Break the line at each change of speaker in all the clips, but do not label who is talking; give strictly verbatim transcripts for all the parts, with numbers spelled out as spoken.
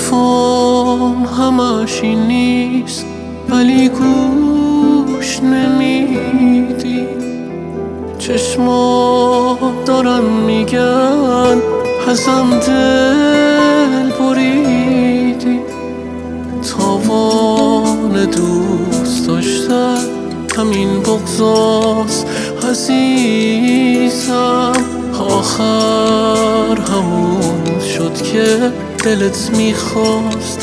حرفام همش این نیست ولی گوش نمیدی. چشمات دارن میگن ازم دل بریدی. تاوان دوست داشتن همین بغضاست عزیزم. آخر همون شد که دلت میخواست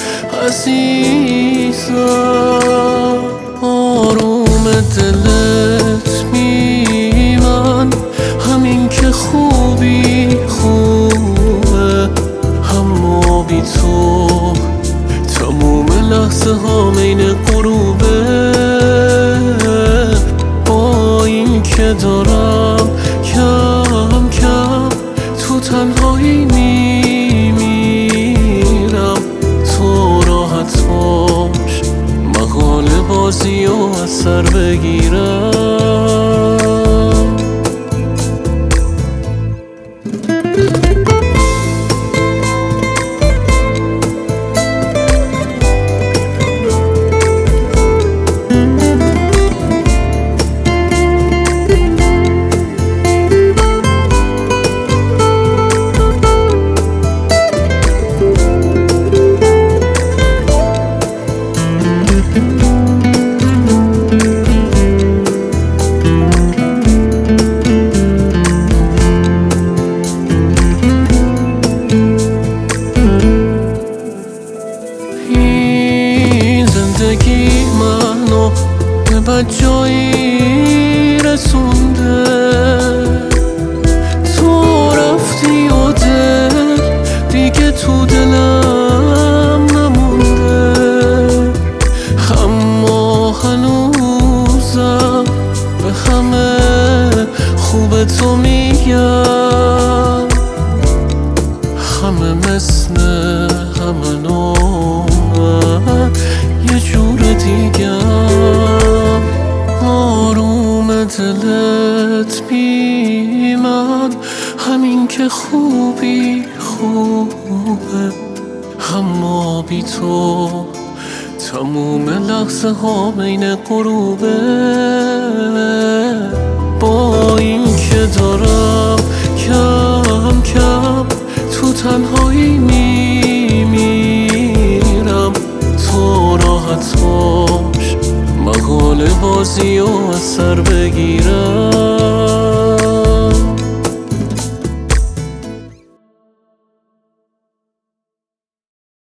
عزیزم. آروم دلت میمن همین که خوبی خوبه، اما بی تو تموم لحظه ها مین غروبه. با این که دارم کم کم تو تنهایی میمیرم، تو راحت باش مقاله بازی و از سر بگیرم. زندگی منو به بجایی رسونده، تو رفتی و دل دیگه تو دلم نمونده. اما هنوزم به همه خوب تو میگم، همه مثل همه نوع یه جور دیگم. آروم دلت بی من همین که خوبی خوبه، اما بی تو تموم لحظه ها بین غروبه. با این که دارم کم کم تو تنهایی میمیرم، تو راحت باش مقاله بازی و از سر بگیرم.